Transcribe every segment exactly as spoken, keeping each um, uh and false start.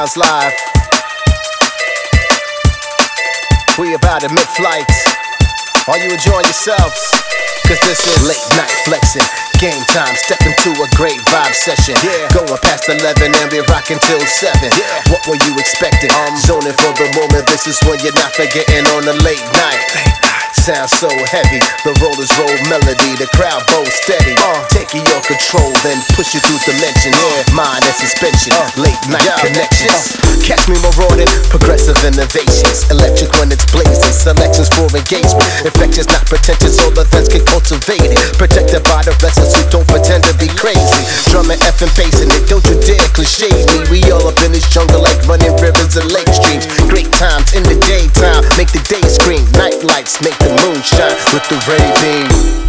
Sounds live. We about to mid-flight. Are you enjoying yourselves? Cause this is late night flexing. Game time, step into a great vibe session. Yeah. Going past eleven and we rockin' till seven. Yeah. What were you expecting? Um, Zoning for the moment, this is when you're not forgetting on a late night. Late night. Sounds so heavy, the rollers roll melody, the crowd bows steady. Uh, Taking your control, then push you through dimension. Yeah, mind and suspension, uh, late night yeah. connections. Uh, Catch me marauding, progressive innovations. Electric when it's blazing, selections for engagement. Infectious, not pretentious, all the things get cultivated. Protected by the vessels who don't pretend to be crazy. Drumming, effing, pacing it, don't you dare cliche me. We all up in this jungle like running rivers and lake streams. Great times in the daytime, make the day scream. Night lights make the moonshine with the ray beam.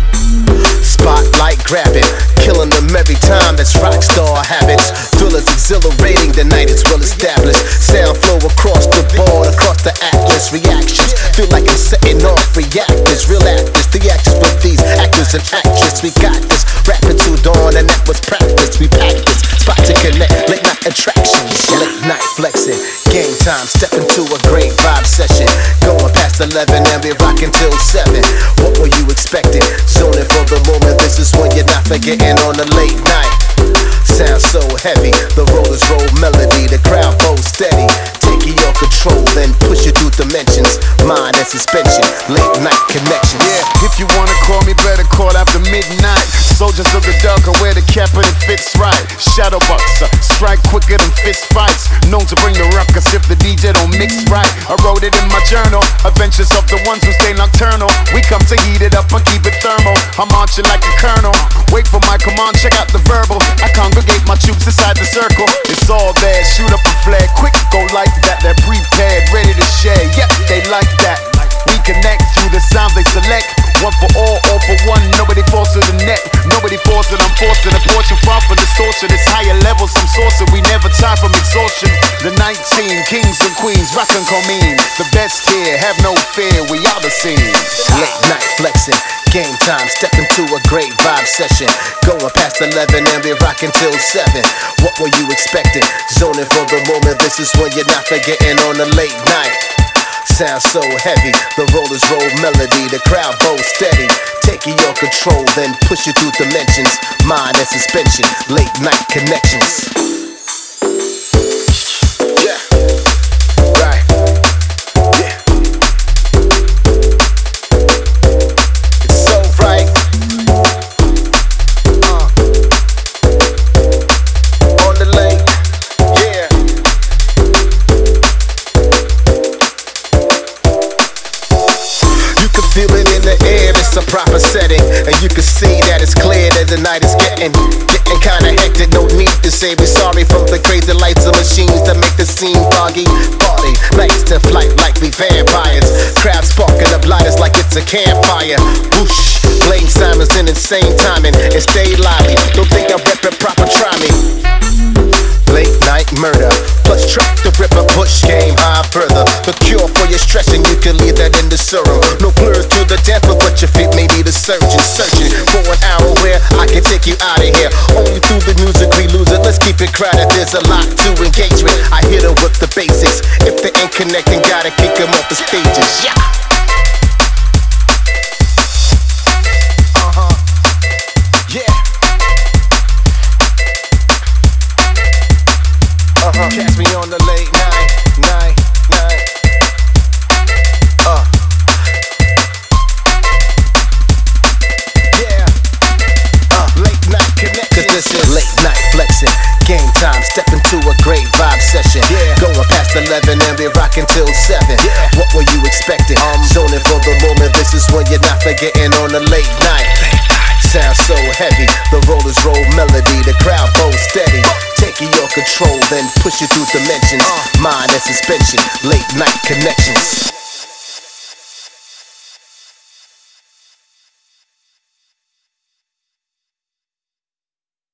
Spotlight grabbing, killing them every time. That's rockstar habits. Thrillers exhilarating, the night is well established. Sound flow across the board, across the atlas. Reactions feel like I'm setting off reactors. Real actors, the actors with these actors and actresses. We got this, rapping till dawn, and that was practice. We packed this, spot to connect, late night attractions. Late night flexing, game time, step into a great vibe session. Going past eleven and we rockin' till seven. What were you expecting? Zoning for the moment, this is when you're not forgetting on a late night. Sounds so heavy, the rollers roll melody, the crowd bows steady. Taking your control, then push you through dimensions. Mind and suspension, late night connections. Yeah, if you wanna call me, better call after midnight. Soldiers of the dark are wear the cap and it fits right. Shadow boxer, strike quicker than fist fights. Known to bring the ruckus if the D J don't mix right. I wrote it in my journal, adventures of the ones who stay nocturnal. We come to heat it up and keep it thermal. I'm marching like a colonel. Wait for my command, check out the verbal. I congregate my troops inside the circle. It's all there, shoot up a flag, quick, go like that. They're prepared, ready to share, yep, they like that. We connect through the sounds they select. One for all, all for one, nobody falls to the net. Nobody forcing, I'm forcing a portion far from distortion. It's higher levels, some sourcing, we never time from exhaustion. The nineteen kings and queens, rock and comine. The best here, have no fear, we are the scene. Late night flexing, game time, step into a great vibe session. Going past eleven and we rockin' till seven. What were you expecting? Zoning for the moment, this is when you're not forgetting on a late night. Sounds so heavy, the rollers roll melody, the crowd bows steady. Taking your control, then push you through dimensions. Mind and suspension, late night connections. Yeah, right, yeah. It's so right. Uh. On the lane, yeah. Feel it in the air, it's a proper setting. And you can see that it's clear that the night is getting Getting kinda hectic, no need to say we're sorry. From the crazy lights of machines that make the scene foggy. Party, nights to flight like we vampires. Crowd sparking up lighters like it's a campfire. Whoosh, Blame Simons in insane timing. And stay lively, don't think I rep it proper, try me. Late night murder, plus track the ripper, push game high further. The cure for your stressing, you can leave that in the serum. No blurs to the depth, but your feet may need a surgeon. Searching for an hour where I can take you out of here. Only through the music we lose it, let's keep it crowded. There's a lot to engage with, I hit them with the basics. If they ain't connecting, gotta kick them off the stages. Yeah. Uh-huh. Yeah. Uh-huh. Catch me on the late night, night, night. Uh. Yeah. Uh. Late night connect. Cause this is late night flexing. Game time, step into a great vibe session. Yeah. Going past eleven and we rockin' till seven. Yeah. What were you expecting? Um, Zoning for the moment, this is when you're not forgetting on a late night. Late night. Sounds so heavy, the rollers roll melody, the crowd bows steady. Taking your control, then push you through dimensions. Mind and suspension, late night connections.